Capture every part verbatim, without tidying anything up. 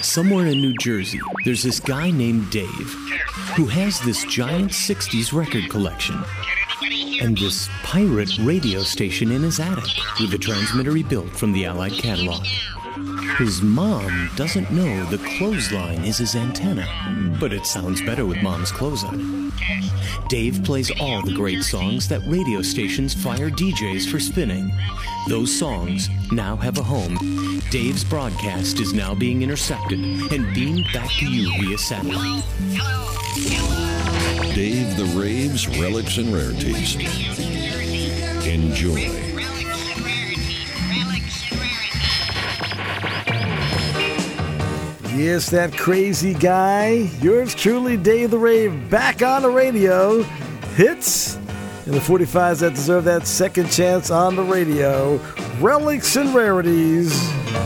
Somewhere in New Jersey, there's this guy named Dave who has this giant sixties record collection and this pirate radio station in his attic with a transmitter he built from the Allied catalog. His mom doesn't know the clothesline is his antenna, but it sounds better with Mom's clothes on. Dave plays all the great songs that radio stations fire D Js for spinning. Those songs now have a home. Dave's broadcast is now being intercepted and beamed back to you via satellite. Dave the Rave's Relics and Rarities. Enjoy. Yes, that crazy guy. Yours truly, Dave the Rave, back on the radio. Hits and the forty-fives that deserve that second chance on the radio. Relics and Rarities.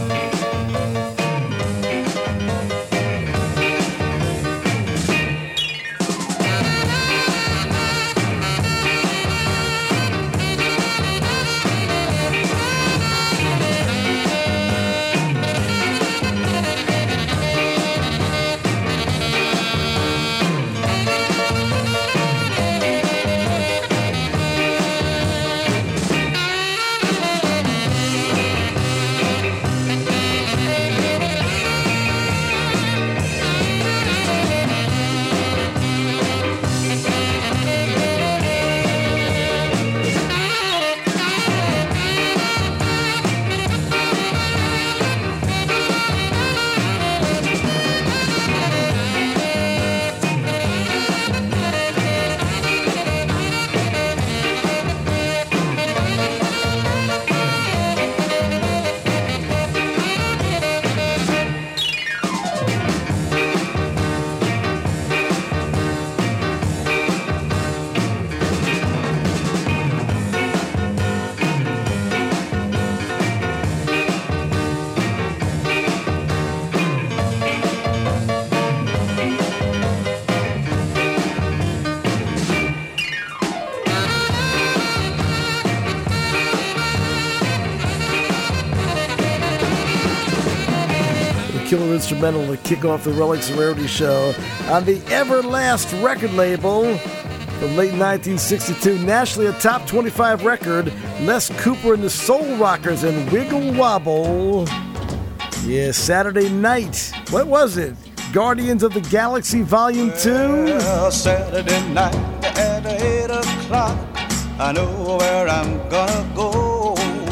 Killer instrumental to kick off the Relics and Rarities show on the Everlast record label from late nineteen sixty-two. Nationally a top twenty-five record, Les Cooper and the Soul Rockers and Wiggle Wobble. Yeah, Saturday Night. What was it? Guardians of the Galaxy Volume two? Well, Saturday night at eight o'clock, I know where I'm gonna go.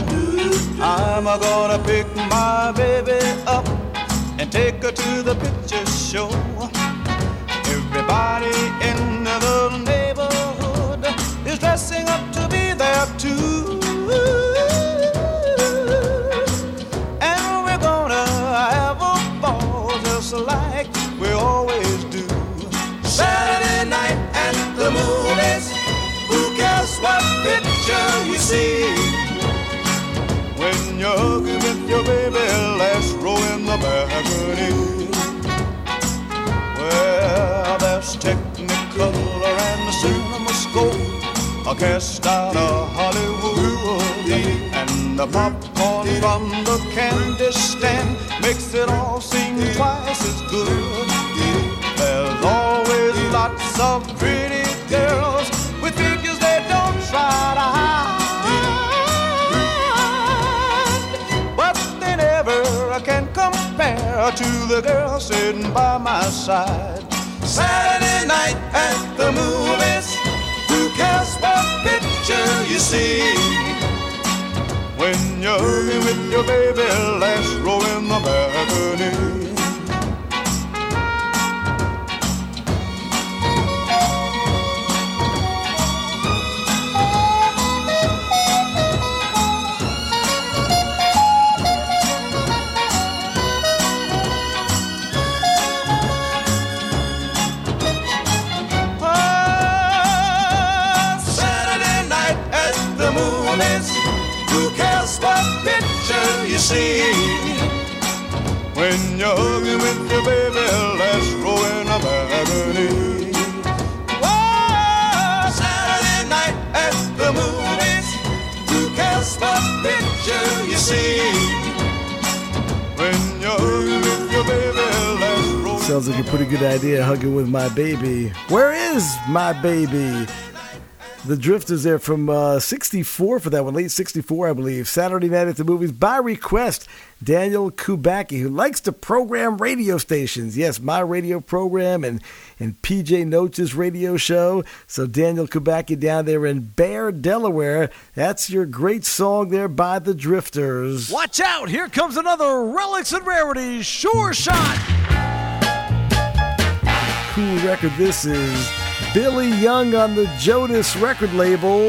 I'm gonna pick my baby up and take her to the picture show. Everybody in the neighborhood is dressing up to be there too. And we're gonna have a ball just like we always do. Saturday night at the movies, who cares what picture you see? When you're hugging with your baby, last row in the balcony. Well, there's Technicolor and the CinemaScope, a cast out of Hollywood, and the popcorn from the candy stand makes it all seem twice as good. There's always lots of pretty girls with figures they don't try to hide. I can compare to the girl sitting by my side. Saturday night at the movies, who cares what picture you see? When you're hugging with your baby, last row in the balcony. See, when you're hugging with your baby, let's roll in a balcony. Whoa, Saturday night at the movies, who cares what picture you see? When you're hugging with your baby, Sounds like a pretty good idea, hugging with my baby. Where is my baby? The Drifters there from uh, sixty-four for that one, late sixty-four, I believe. Saturday Night at the Movies by request. Daniel Kubacki, who likes to program radio stations. Yes, my radio program and, and P J Noches' radio show. So Daniel Kubacki down there in Bear, Delaware. That's your great song there by the Drifters. Watch out! Here comes another Relics and Rarities Sure Shot! Cool record this is. Billy Young on the Jodis record label.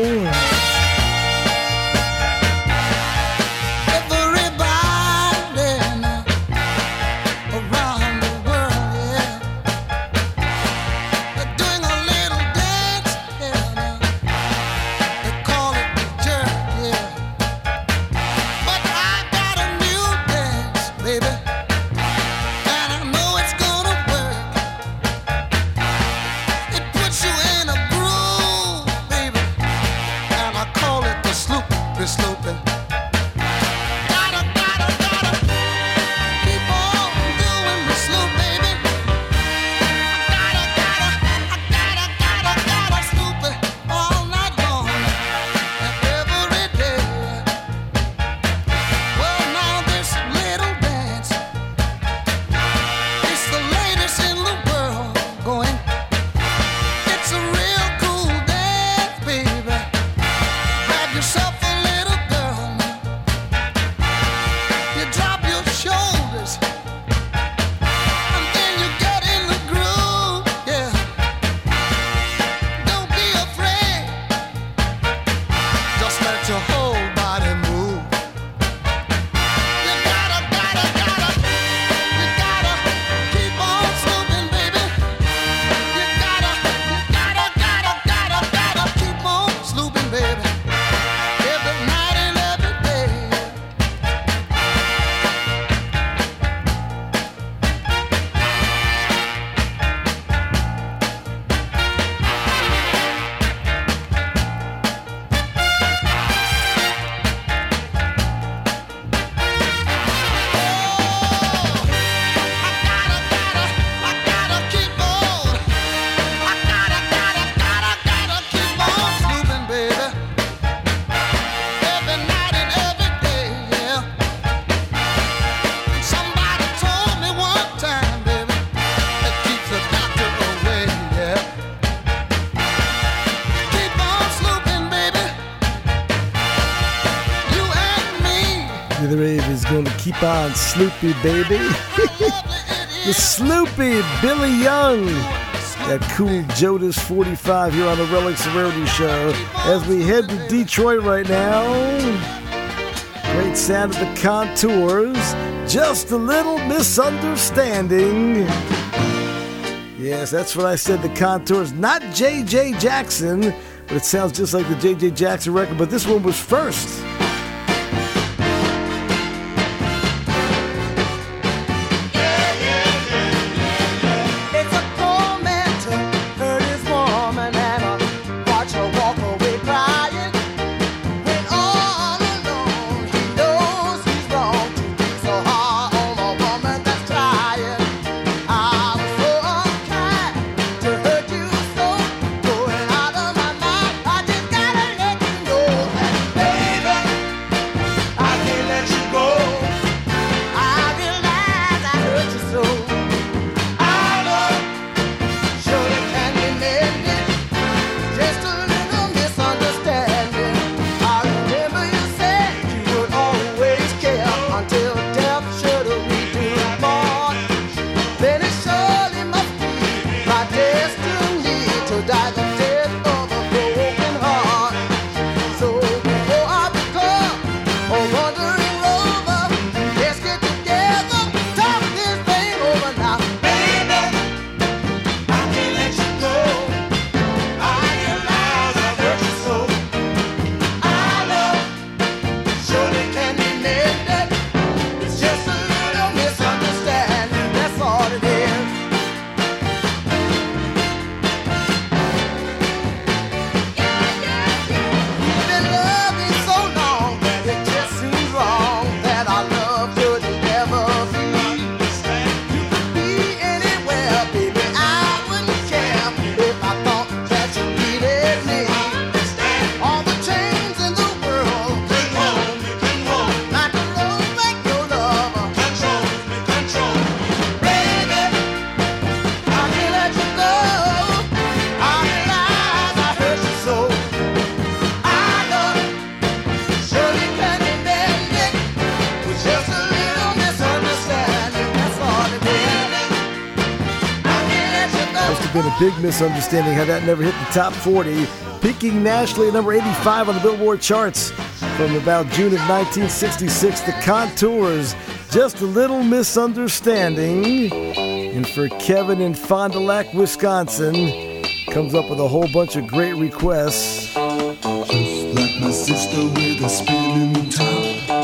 Keep on, Sloopy, baby. The Sloopy, Billy Young. That cool Jodis forty-five here on the Relics and Rarities show. As we head to Detroit right now. Great sound of the Contours. Just a little misunderstanding. Yes, that's what I said, the Contours. Not J J Jackson, but it sounds just like the J J Jackson record. But this one was first. Baby been a big misunderstanding how that never hit the top forty, peaking nationally at number eighty-five on the Billboard charts from about June of nineteen sixty-six. The Contours, Just a Little Misunderstanding. And for Kevin in Fond du Lac, Wisconsin, comes up with a whole bunch of great requests. Just like my sister with a spinning top.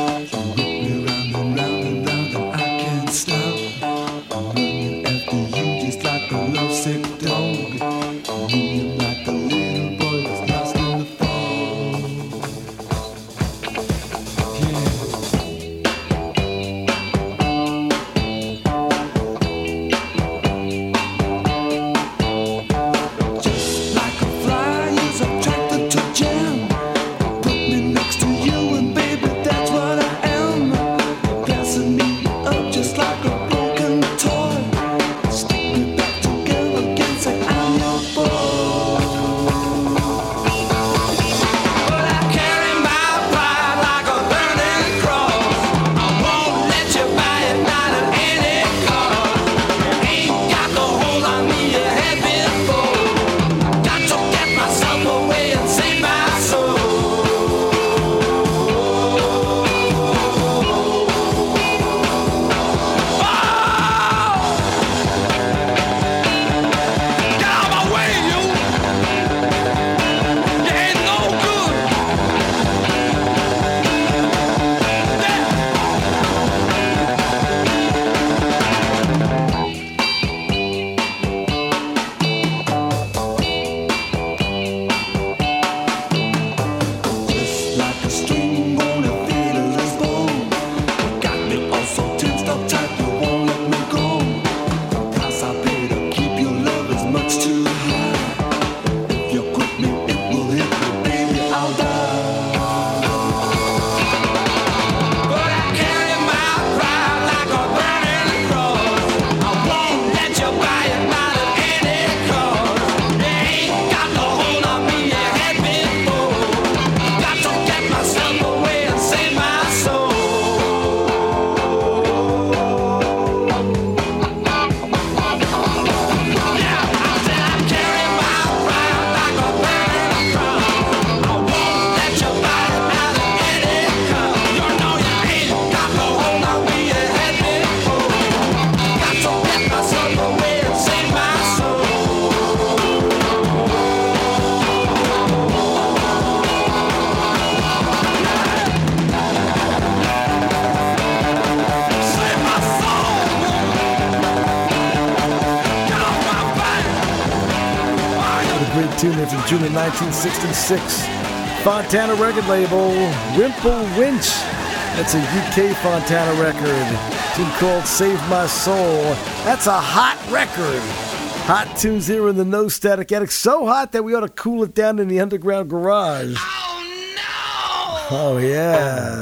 Tune in from June of nineteen sixty-six. Fontana record label, Wimple Winch. That's a U K Fontana record. Tune called Save My Soul. That's a hot record. Hot tunes here in the No Static Attic. So hot that we ought to cool it down in the underground garage. Oh, no! Oh, yeah.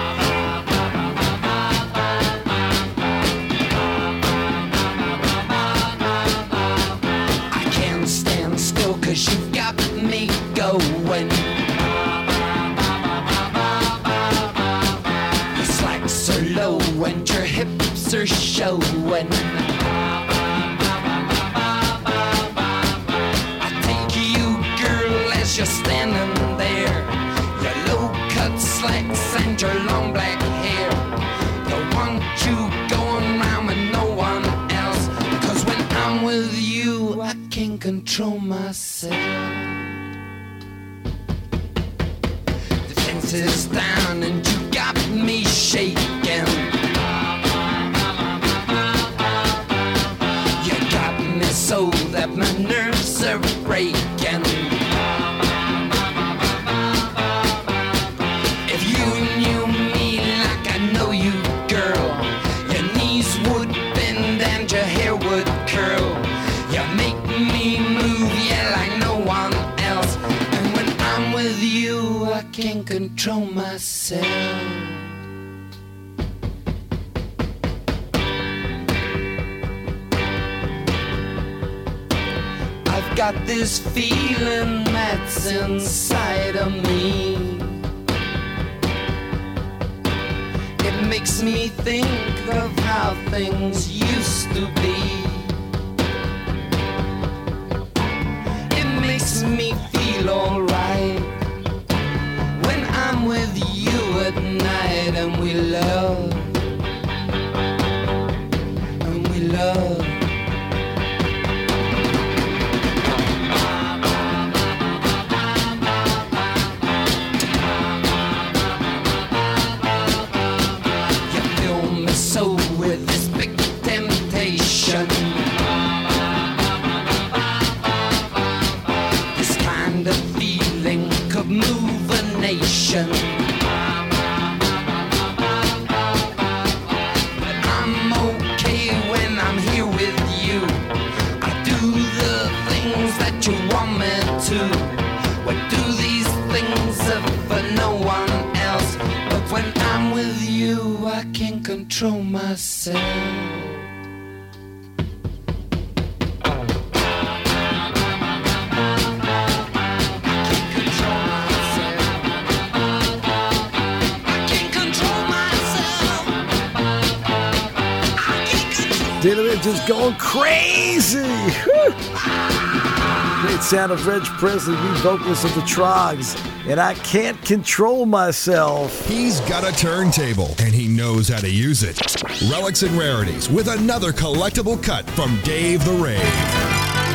You got me going. Your slacks are low and your hips are showing. I take you, girl, as you're standing there. Your low-cut slacks and your long black hair. Don't want you going round with no one else. 'Cause when I'm with you, I can't control myself. The fence is down and you got me shaking. You got me so that my nerves are breaking. If you knew me like I know you, girl, your knees would bend and your hair would curl. You make me move, yeah, like no one else. And when I'm with you, I can't control myself. I've got this feeling that's inside of me. It makes me think of how things used to be. love. You fill me so with this big temptation. This kind of feeling could move a nation. You want me to? Why do these things for no one else? But when I'm with you, I can't control myself. David just going crazy. Whew. Great sound of Reg Presley, lead vocalist of the Troggs, and I can't control myself. He's got a turntable, and he knows how to use it. Relics and Rarities with another collectible cut from Dave the Rave.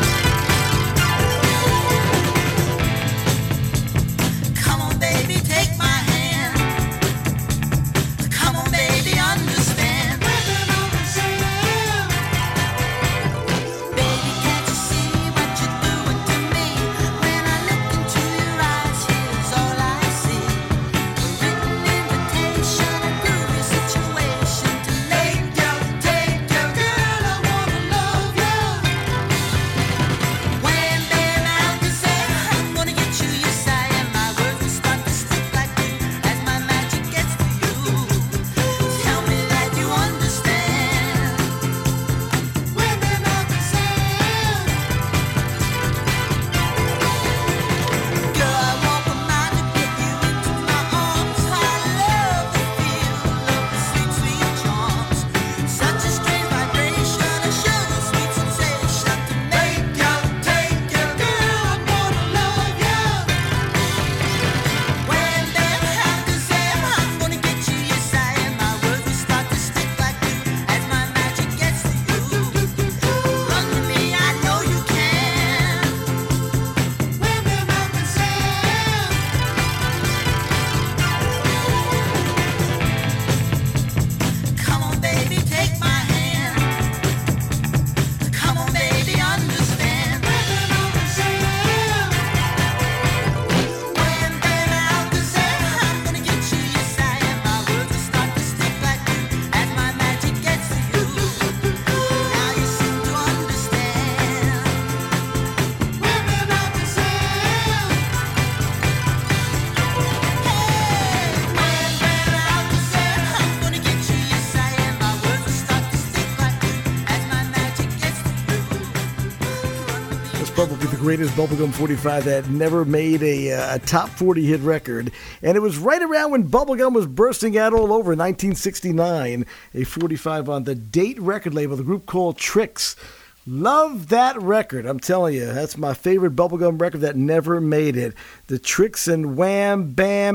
Probably the greatest Bubblegum forty-five that never made a, uh, a top forty hit record. And it was right around when Bubblegum was bursting out all over, nineteen sixty-nine, a forty-five on the Date record label, the group called Trix. Love that record. I'm telling you, that's my favorite Bubblegum record that never made it. The Trix and Wham Bam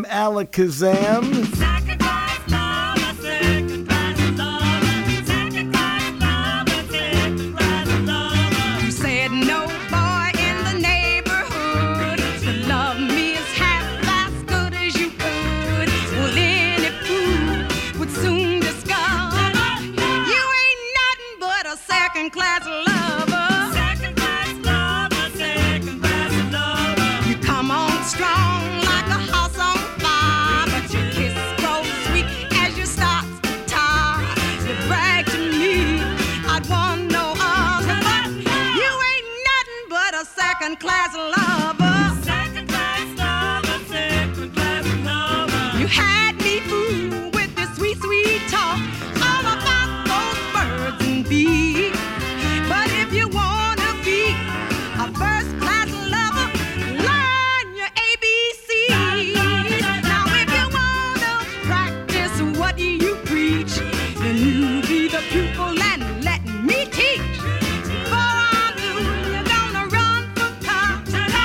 Alakazam. Class lover, second class lover, second class lover. You come on strong like a house on fire, but your kiss grows sweet as you start to tire. You brag to me, I'd want no other, but you ain't nothing but a second class lover. Second class lover, second class lover. You had me fooled with this sweet, sweet talk all about those birds and bees. But if you wanna be a first-class lover, learn your A B Cs. Now if you wanna practice what you preach, then you be the pupil and let me teach. Before I do, you're gonna run for cops.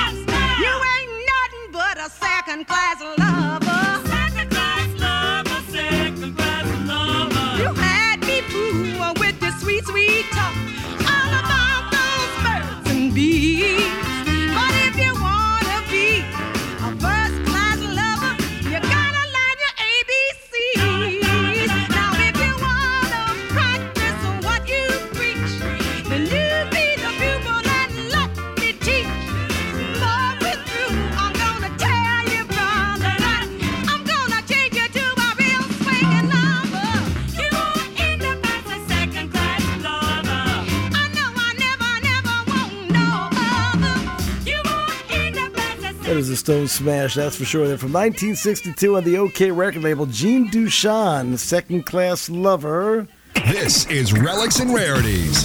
me talk all about those birds and bees. But if you wanna be a first-class lover, you gotta learn your A B Cs. Now, if you wanna practice what you preach, then you be the pupil and let me teach. Love is through. I'm gonna tell you, brother, that I'm gonna change you to a real swinging lover. You won't end up as a second-class lover. I know I never, never won't know other. You won't end up as a That is a Stone smash, that's for sure. They're from nineteen sixty-two on the OK record label. Gene Dushan, Second Class Lover. This is Relics and Rarities.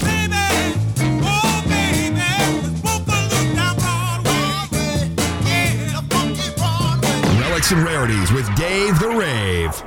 Relics and Rarities with Dave the Rave.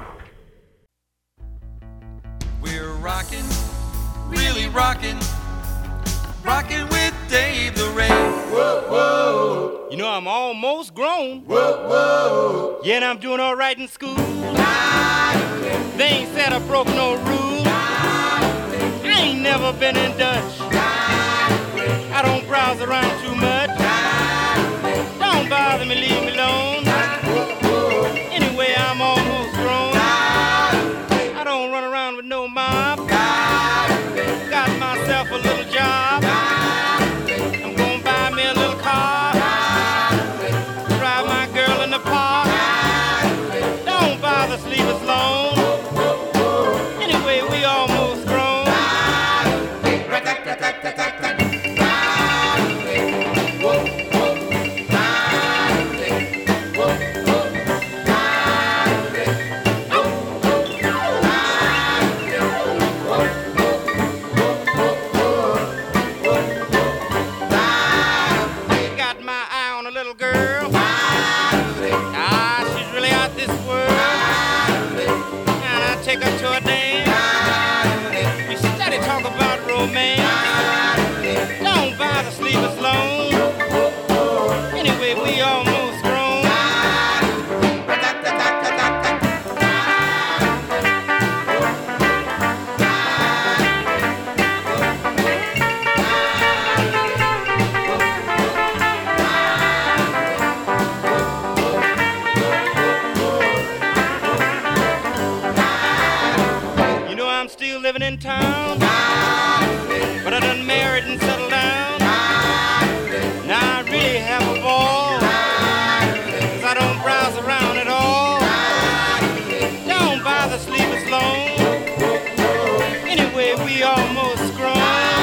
We're rocking, really rocking, rocking with Dave the Rave. Whoa, whoa. You know, I'm almost grown. Whoa, whoa. Yeah, and I'm doing all right in school. They ain't said I broke no rule. I ain't never been in Dutch. I don't browse around too much. Don't bother me, leave me alone. Anyway, I'm almost grown. I don't run around with no mob. Got myself a little job. I'm gonna buy me a little car. Drive my girl in the park. Don't bother, sleep us alone. Anyway, we almost grown. Got my eye on a little girl. Ah, she's really out this world. And I take her to a dance. We study talk about romance. Don't bother, sleep us alone. Anyway, we almost grown. You know I'm still living in town, but I done married and settled down. Now I really have a ball, 'cause I don't browse around at all. Don't bother, sleep us alone. Anyway, we almost grown.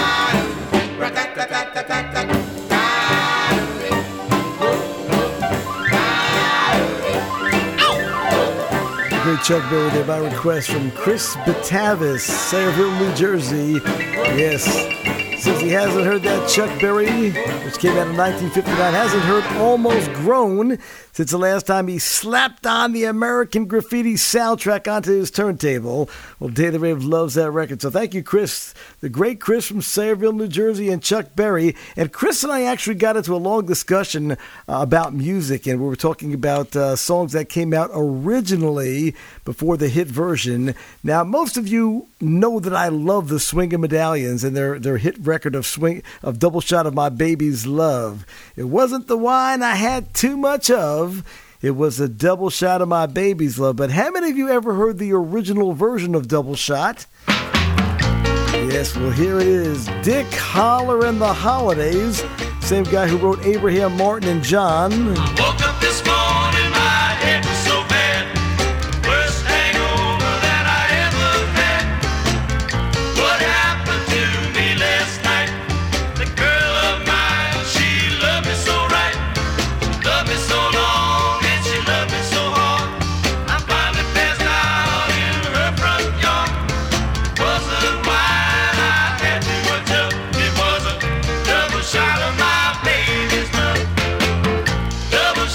Great Chuck Berry there by request from Chris Batavis, Sayreville, New Jersey. Yes, says he hasn't heard that Chuck Berry, which came out in nineteen fifty-nine, hasn't heard Almost Grown since the last time he slapped on the American Graffiti soundtrack onto his turntable. Well, Dave the Rave loves that record. So thank you, Chris, the great Chris from Sayreville, New Jersey, and Chuck Berry. And Chris and I actually got into a long discussion uh, about music, and we were talking about uh, songs that came out originally before the hit version. Now, most of you know that I love the Swingin' Medallions and their, their hit record of swing of Double Shot of My Baby's Love. It wasn't the wine I had too much of. It was a double shot of my baby's love. But how many of you ever heard the original version of Double Shot? Yes, well, here it is. Dick Holler and the Holidays. Same guy who wrote Abraham Martin and John. Woke up this morning, my head was so bad. Worst hangover that I ever had. What happened to me last night? The girl of mine, she loved me so right. Loved me so long, and she loved me so hard. I finally passed out in her front yard. Wasn't wine I had too much of. It was a double shot of my baby's love. Double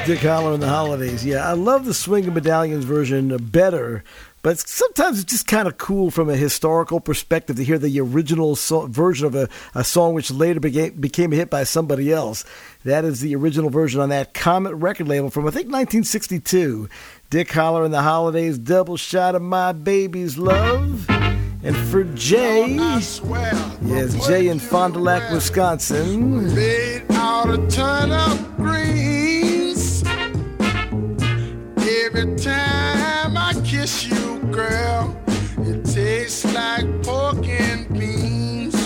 Dick Holler and the Holidays. Yeah, I love the Swing and Medallions version better, but sometimes it's just kind of cool from a historical perspective to hear the original so- version of a, a song which later became, became a hit by somebody else. That is the original version on that Comet record label from, I think, nineteen sixty-two. Dick Holler and the Holidays, Double Shot of My Baby's Love. And for Jay, yes, Jay in Fond du Lac, Wisconsin. Made out of turnip greens. Every time I kiss you, girl, it tastes like pork and beans.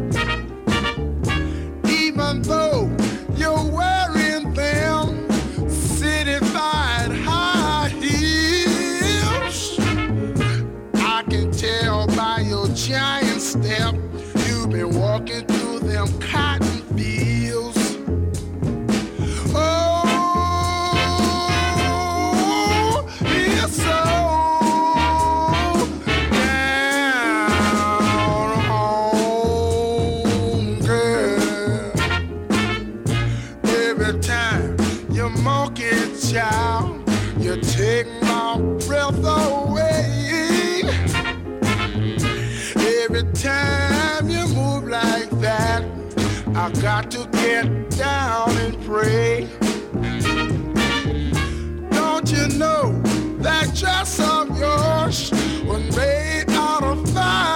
Even though you're wearing them city-fied high heels, I can tell by your giant step you've been walking through them cotton fields. Oh, you're so down home, girl. Every time you monkey child, you take my breath away. Every time you move like that, I got to get down and pray. Don't you know that dress of yours was made out of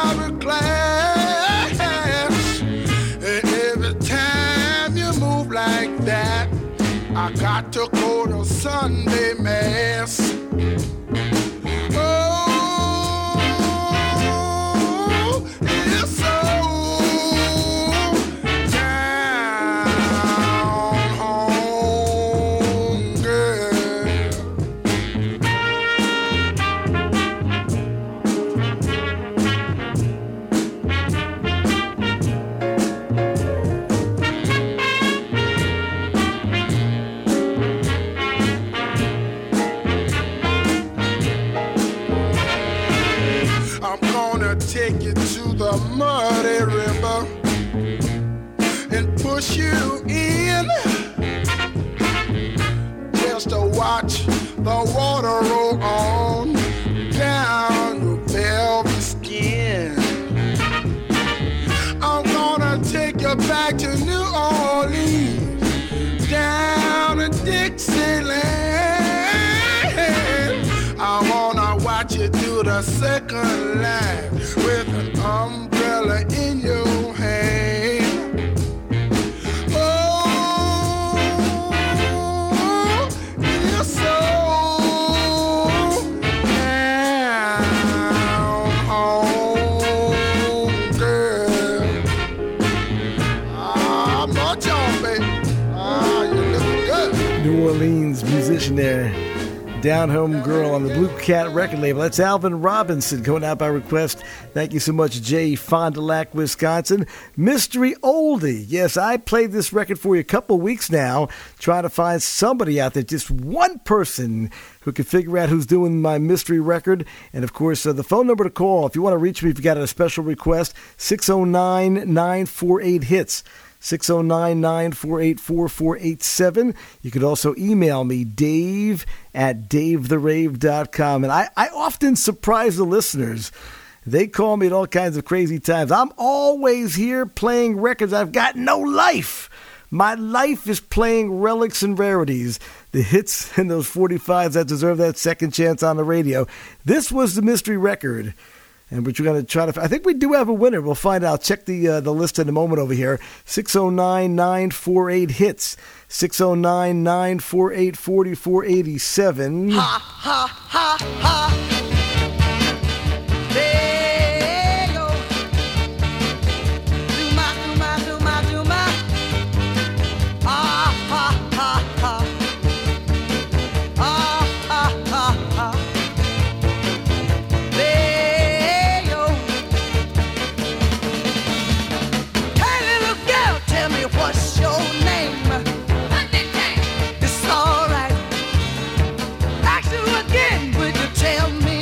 fiberglass? And every time you move like that, I got to go to Sunday Mass. Oh, it's so down home, girl. I'm gonna take you to the muddy river and push you in just to watch the water roll on down your velvet skin. I'm gonna take you back to New Orleans, down to Dixieland. I wanna watch you do the second line with an umbrella in your hand. Oh, you're so down home, girl. Ah, much on, baby. Ah, you're looking good. New Orleans musician there. Down Home Girl on the Blue Cat record label. That's Alvin Robinson going out by request. Thank you so much, Jay, Fond du Lac, Wisconsin. Mystery Oldie. Yes, I played this record for you a couple weeks now, trying to find somebody out there, just one person who can figure out who's doing my mystery record. And, of course, uh, the phone number to call, if you want to reach me, if you got a special request, six oh nine, nine four eight, HITS. six oh nine, nine four eight, four four eight seven. You could also email me, Dave at dave the rave dot com. And I, I often surprise the listeners. They call me at all kinds of crazy times. I'm always here playing records. I've got no life. My life is playing relics and rarities, the hits and those forty-fives that deserve that second chance on the radio. This was the mystery record. And we're going to try to, I think we do have a winner. We'll find out. Check the uh, the list in a moment over here. six oh nine, nine four eight, HITS. six oh nine, nine four eight, four four eight seven. Ha, ha, ha, ha. Hey, yo. Do my, do my, do my, do my. Ah, ha, ha, ha. Ah, ha, ha, ha. What's your name? It's all right. Ask you again, would you tell me?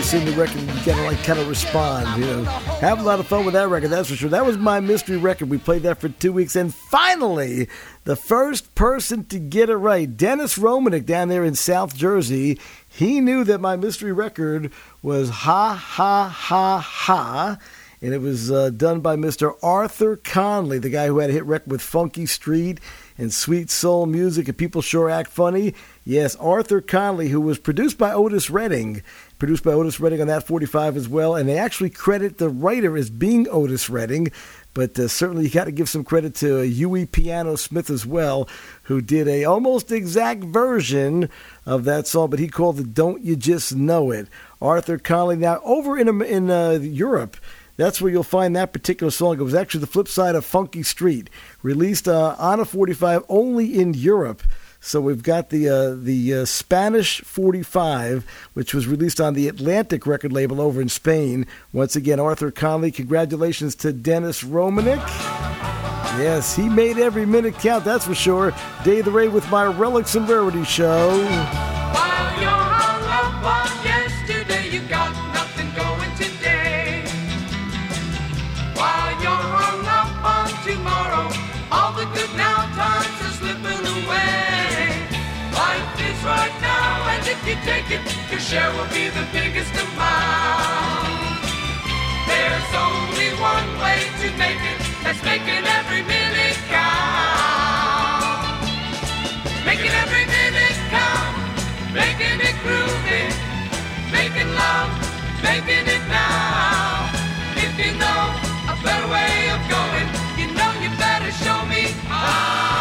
in the record, you gotta like kind of respond, you know. Have a lot of fun with that record, that's for sure. That was my mystery record. We played that for two weeks, and finally, the first person to get it right, Dennis Romanek down there in South Jersey. He knew that my mystery record was Ha Ha Ha Ha, and it was uh, done by Mister Arthur Conley, the guy who had a hit record with Funky Street and Sweet Soul Music and People Sure Act Funny. Yes, Arthur Conley, who was produced by Otis Redding, produced by Otis Redding on that forty-five as well, and they actually credit the writer as being Otis Redding. But uh, certainly you got to give some credit to uh, Huey Piano Smith as well, who did a almost exact version of that song, but he called it Don't You Just Know It. Arthur Conley. Now, over in, in uh, Europe, that's where you'll find that particular song. It was actually the flip side of Funky Street, released uh, on a forty-five only in Europe. So we've got the uh, the uh, Spanish forty-five, which was released on the Atlantic record label over in Spain. Once again, Arthur Conley, congratulations to Dennis Romanek. Yes, he made every minute count, that's for sure. Dave the Ray with my Relics and Rarities show. While you're hung up on yesterday, you got nothing going today. While you're hung up on tomorrow, all the good now times are slipping away. Life is right now, and if you take it, your share will be the biggest amount. There's only one way to make it, that's making every minute count. Making every minute count, making it groovy, making love, making it now. If you know a better way of going, you know you better show me how.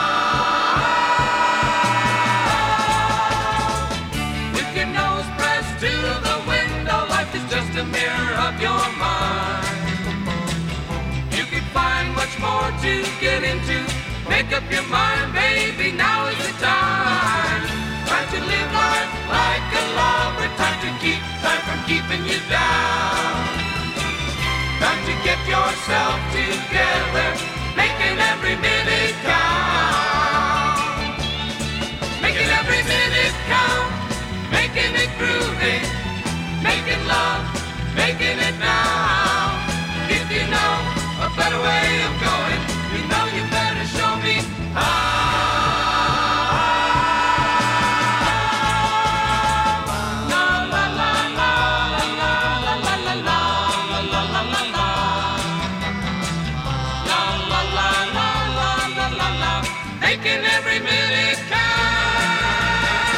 With your nose pressed to the window, life is just a mirror of your mind. You can find much more to get into. Make up your mind, baby, now is the time. Time to live life like a lover. Time to keep time from keeping you down. Time to get yourself together, making every minute count. Making every minute count, making it groovy, making love, making it now. If you know a better way of going, you know you better show me how. Making every minute count.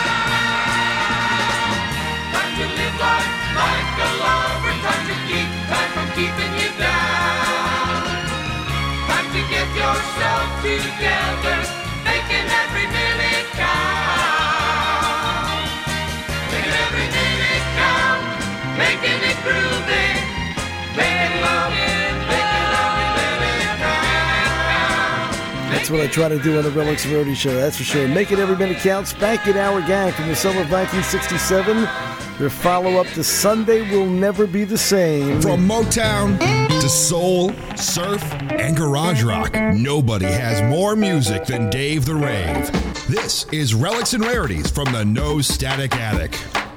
Time to live life like a lover. Time to keep time from keeping you down. Time to get yourself together. Making every minute count. Making every minute count. Making it groovy. Making love. Making every minute count. That's what I try to do on the Relics and Rarities show, that's for sure. Make it every minute count. Spanking Hour Gang from the summer of nineteen sixty-seven. Their follow-up to Sunday Will Never Be the Same. From Motown to soul, surf, and garage rock, nobody has more music than Dave the Rave. This is Relics and Rarities from the No Static Attic.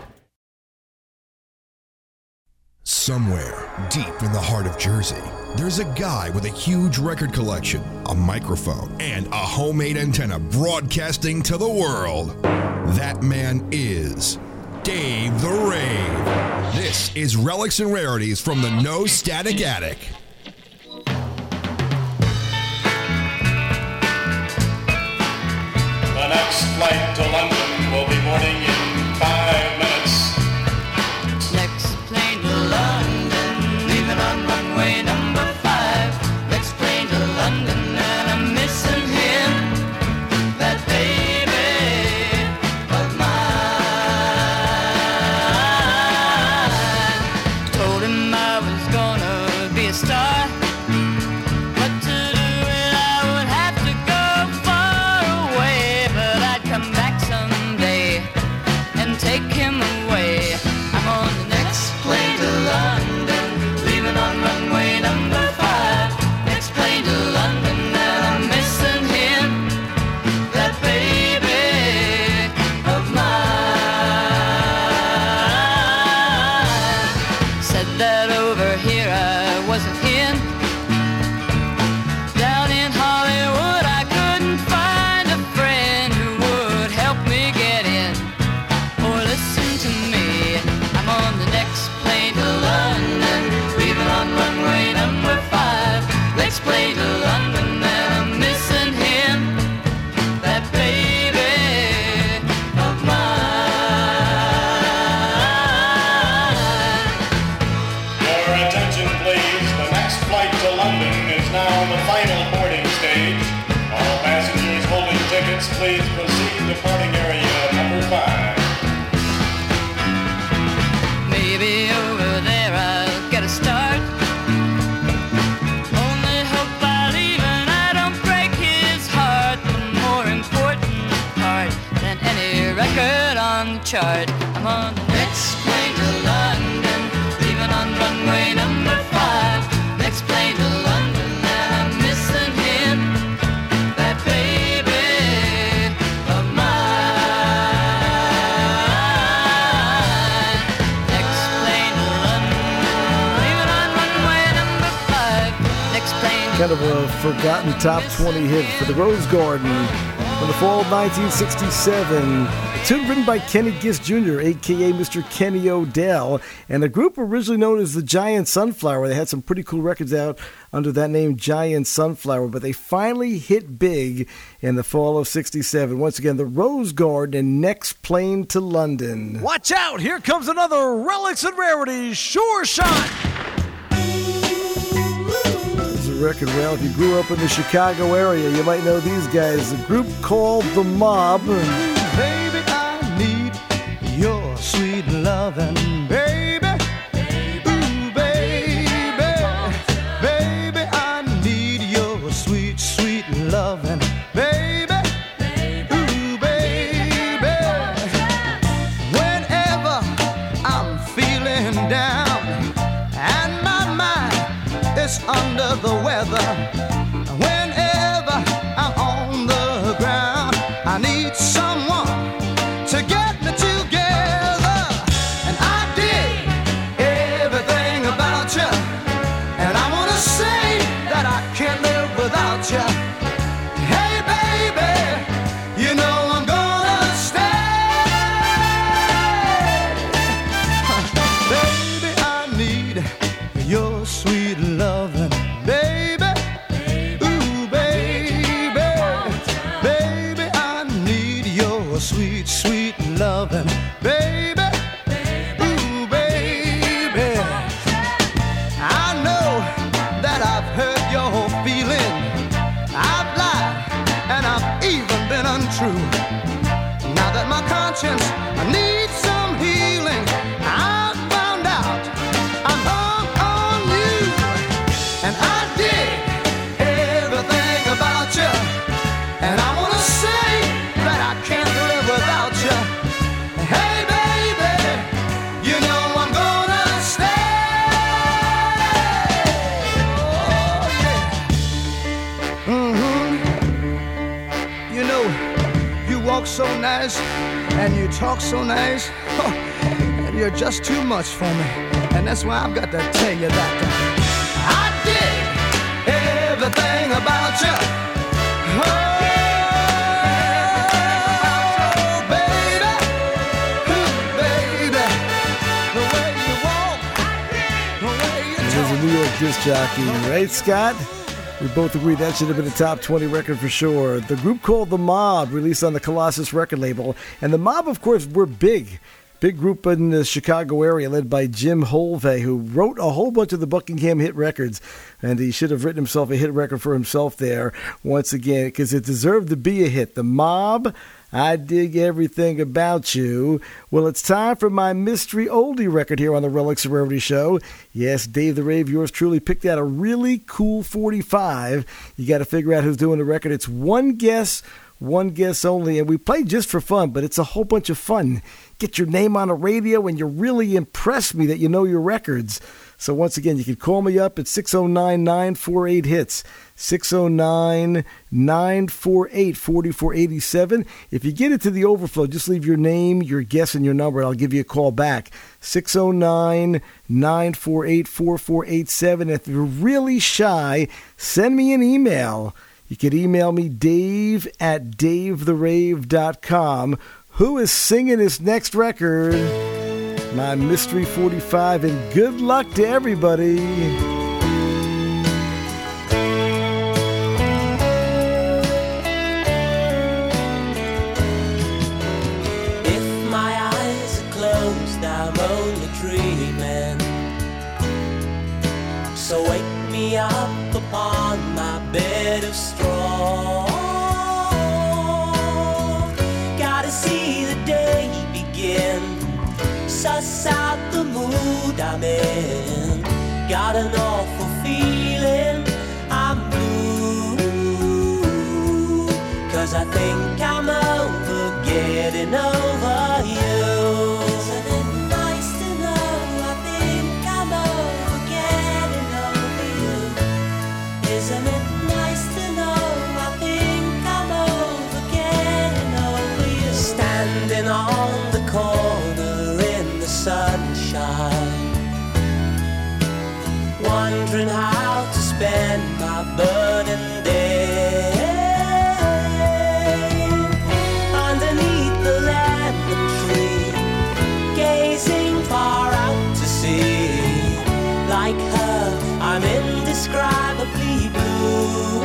Somewhere deep in the heart of Jersey, there's a guy with a huge record collection, a microphone, and a homemade antenna broadcasting to the world. That man is Dave the Rave. This is Relics and Rarities from the No Static Attic. The next flight to London will be boarding in five minutes. Next plane to London, leaving on runway number five. Next plane to London, and I'm missing him, that baby of mine. Told him I was gonna be a star. What to do, and I would have to go far away, but I'd come back some that over here I wasn't in. Down in Hollywood I couldn't find a friend who would help me get in. Or listen to me, I'm on the next plane to London, leaving on runway number five. Next plane to London and I'm missing him, that baby of mine. Your attention please, the next flight to London is now on the final boarding stage. All passengers holding tickets, please proceed to departing area number five. Maybe over there I'll get a start. Only hope I leave and I don't break his heart. The more important part than any record on the chart. I'm on the next plane to London, leaving on runway number five. Next plane to London and I'm missing him, that baby of mine. Next plane to London, leaving on runway number five. Next plane to Kind of a forgotten top twenty hit for the Rose Garden from the fall of nineteen sixty-seven. A tune written by Kenny Gist Junior, a k a. Mister Kenny Odell, and a group originally known as the Giant Sunflower. They had some pretty cool records out under that name, Giant Sunflower, but they finally hit big in the fall of sixty-seven. Once again, the Rose Garden and Next Plane to London. Watch out, here comes another Relics and Rarities Sure Shot. This is a record, well, if you grew up in the Chicago area, you might know these guys. A group called The Mob. Baby, I need your sweet loving, baby. Ooh, baby. Baby, I need your sweet, sweet loving, baby. Ooh, baby. Whenever I'm feeling down and my mind is under the weather, whenever I'm on the ground, I need someone to get me together. And I dig everything about you, and I want to say that I can't live without you. Hey baby, you know I'm gonna stay. Baby, I need your sweet loving, baby. Ooh, baby. Baby, I need your sweet, sweet loving, baby. Ooh, baby. I know that I've hurt your feeling. I've lied and I've even been untrue. Now that my conscience needs some healing, I found out I'm hung on you. And I dig everything about you, and I wanna say that I can't live without you. Hey baby, you know I'm gonna stay. Oh yeah. Mm-hmm. You know, you walk so nice and you talk so nice, oh, and you're just too much for me. And that's why I've got to tell you that I dig everything about you. Oh, baby, ooh, baby, the way you walk, the way you This is a New York disc jockey, right, Scott? We both agree that should have been a top twenty record for sure. The group called The Mob, released on the Colossus record label. And The Mob, of course, were big. Big group in the Chicago area led by Jim Holvey, who wrote a whole bunch of the Buckingham hit records. And he should have written himself a hit record for himself there once again, because it deserved to be a hit. The Mob, I Dig Everything About You. Well, it's time for my mystery oldie record here on the Relics and Rarities Show. Yes, Dave the Rave, yours truly, picked out a really cool forty-five. You got to figure out who's doing the record. It's one guess, one guess only. And we play just for fun, but it's a whole bunch of fun. Get your name on the radio, and you really impress me that you know your records. So once again, you can call me up at six oh nine, nine four eight, hits, six oh nine, nine four eight, four four eight seven. If you get into the overflow, just leave your name, your guess, and your number, and I'll give you a call back. six oh nine, nine four eight, four four eight seven. If you're really shy, send me an email. You can email me, Dave at dave the rave dot com. Who is singing his next record? My Mystery forty-five, and good luck to everybody. If my eyes are closed, I'm only dreaming. So wake me up upon my bed of straw. Gotta see the day begin. Suss out the mood I'm in. Got an awful feeling I'm blue. Cause I think I'm over getting over you. Isn't it nice to know I think I'm over getting over you? Isn't it nice to know I think I'm over getting over you? Standing on the corner sunshine, wondering how to spend my burning day. Underneath the lemon tree, gazing far out to sea. Like her, I'm indescribably blue.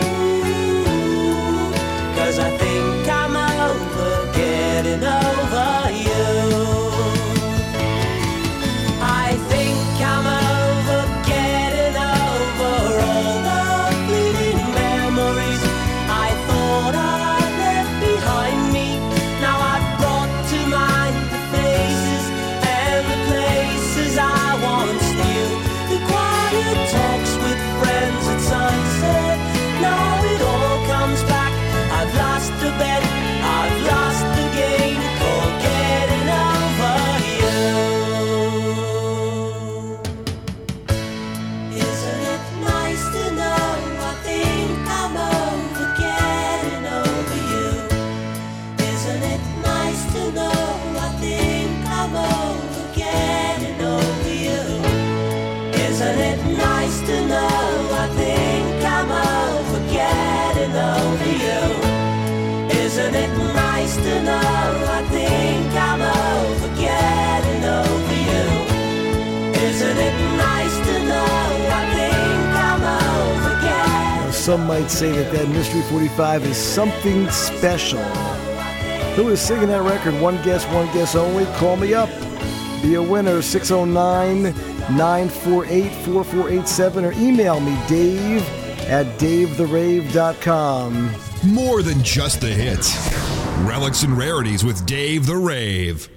Cause I think I'm over getting over you. I think I'm over getting over all the fleeting memories I thought I left behind me. Now I've brought to mind the faces and the places I once knew. The quiet talks with friends at sunset. Now it all comes back. I've lost the bet, I've lost the game. Called getting over you. Isn't it nice to know I think I'm over getting over you? Isn't it nice to know I think I'm over getting over you? Isn't it nice to know I think I'm over getting? Some might say that that Mystery forty-five is something special. Who is singing that record? One guess, one guess only. Call me up. Be a winner, six oh nine, nine four eight, four four eight seven, or email me, Dave at dave the rave dot com. More than just the hits. Relics and Rarities with Dave the Rave.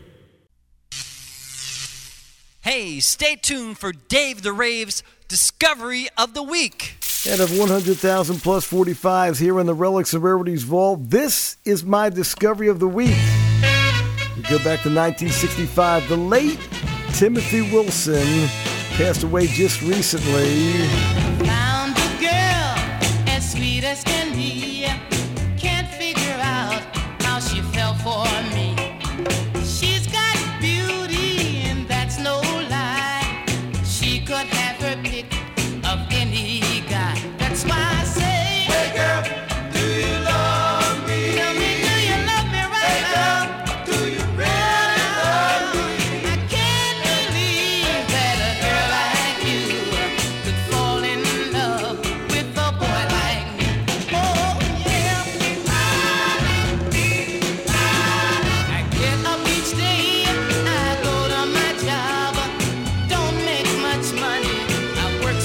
Hey, stay tuned for Dave the Rave's Discovery of the Week. Out of one hundred thousand plus forty-fives here in the Relics and Rarities Vault, this is my Discovery of the Week. We go back to nineteen sixty-five. The late Timothy Wilson passed away just recently. Found a girl as sweet as can be. Can't figure out how she fell for me. She's got beauty and that's no lie. She could have her pick of any guy. That's why I say, hey girl, do you love me? Tell me, do you love me right hey now? Girl, do you really love me? I can't believe that a girl like you could fall in love with a boy like me. Oh yeah. I get up each day, I go to my job. Don't make much money, I work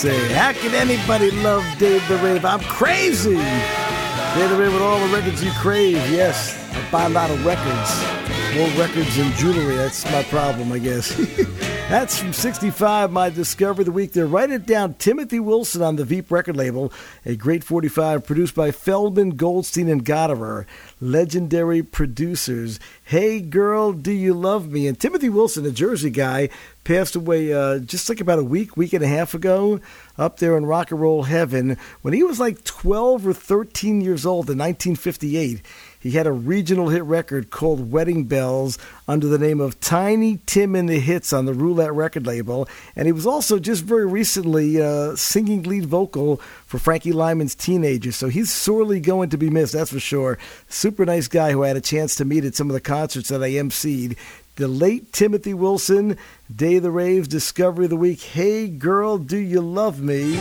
say. How can anybody love Dave the Rave? I'm crazy. Dave the Rave with all the records you crave. Yes, I buy a lot of records. More records than jewelry. That's my problem, I guess. That's from sixty-five, my Discovery of the Week there. Write it down. Timothy Wilson on the Veep record label. A great forty-five produced by Feldman, Goldstein, and Gotterer. Legendary producers. Hey Girl, Do You Love Me? And Timothy Wilson, a Jersey guy, passed away uh, just like about a week, week and a half ago, up there in rock and roll heaven. When he was like twelve or thirteen years old in nineteen fifty-eight, he had a regional hit record called Wedding Bells under the name of Tiny Tim and the Hits on the Roulette record label. And he was also just very recently uh, singing lead vocal for Frankie Lyman's Teenagers. So he's sorely going to be missed, that's for sure. Super nice guy who I had a chance to meet at some of the concerts that I emceed. The late Timothy Wilson, Day of the Raves, Discovery of the Week. Hey Girl, Do You Love Me?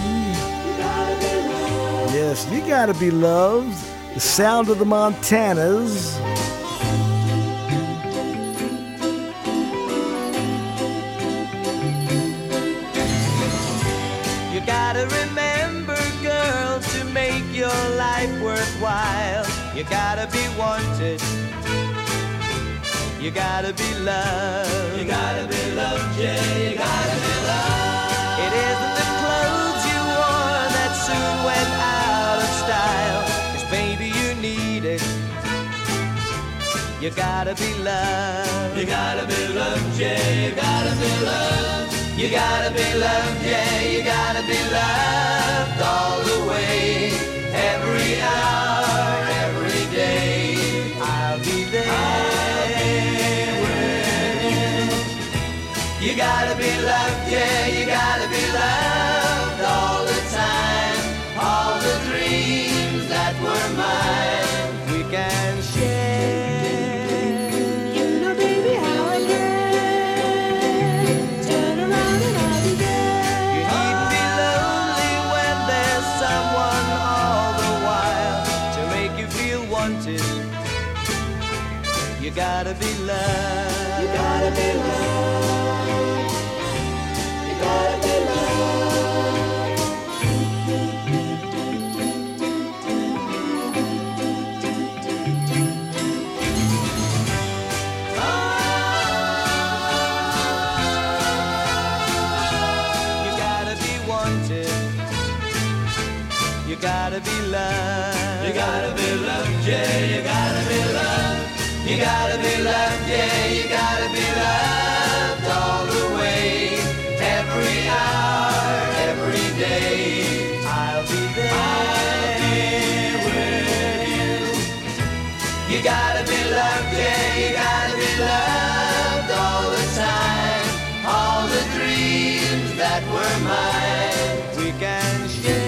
Yes, you gotta be loved. The sound of the Montanas. You gotta remember, girl, to make your life worthwhile. You gotta be wanted. You gotta be loved. You gotta be loved, yeah. You gotta be loved. It isn't the clothes you wore that soon went out of style. Baby, you need it. You gotta be loved. You gotta be loved, yeah. You gotta be loved. You gotta be loved, yeah. You gotta be loved all the way, every hour, every day. I'll be there. I'll be with you. You gotta be loved, yeah. You gotta be loved all the time, all the dreams that were mine, we can share. You know, baby, how I care. Turn around and I'll be there. You needn't be lonely when there's someone all the while to make you feel wanted. You gotta be loved. You gotta be loved. You gotta be loved. You gotta be loved. You gotta be loved, yeah. You gotta be loved. You gotta be loved, yeah. You gotta be loved all the way, every hour, every day. I'll be there. I'll be with you. You gotta be loved, yeah. You gotta be loved all the time. All the dreams that were mine, we can share.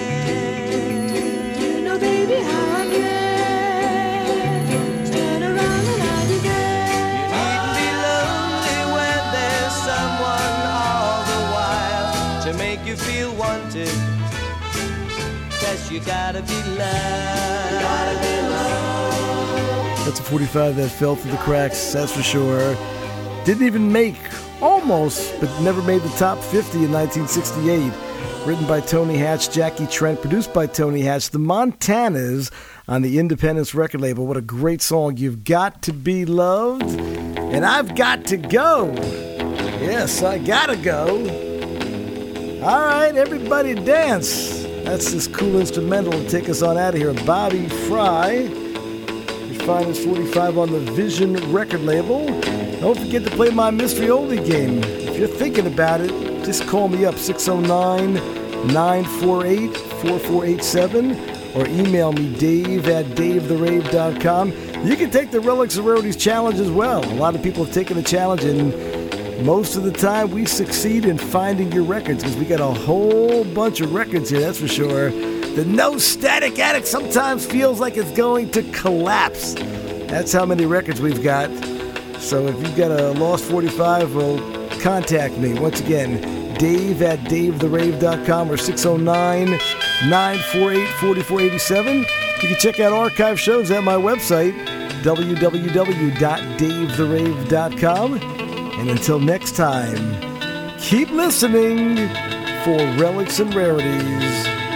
Baby, how I care. Turn around and I'll be there. You needn't be lonely when there's someone all the while to make you feel wanted. Yes, you gotta be loved. You gotta be loved. That's a forty-five that fell through the cracks, that's for sure. Didn't even make, almost, but never made the top fifty in nineteen sixty-eight. Written by Tony Hatch, Jackie Trent, produced by Tony Hatch. The Montanas on the Independence record label. What a great song. You've got to be loved. And I've got to go. Yes, I gotta go. All right, everybody dance. That's this cool instrumental to take us on out of here. Bobby Fry. You find this forty-five on the Vision record label. Don't forget to play my Mystery Oldie game. If you're thinking about it, just call me up, six oh nine, nine four eight, four four eight seven, or email me, dave at dave the rave dot com. You can take the Relics and Rarities Challenge as well. A lot of people have taken the challenge, and most of the time we succeed in finding your records, because we got a whole bunch of records here, that's for sure. The No Static Attic sometimes feels like it's going to collapse. That's how many records we've got. So if you've got a lost forty-five, well, contact me. Once again, dave at dave the rave dot com or six oh nine, nine four eight, four four eight seven. You can check out archive shows at my website, w w w dot dave the rave dot com. And until next time, keep listening for Relics and Rarities.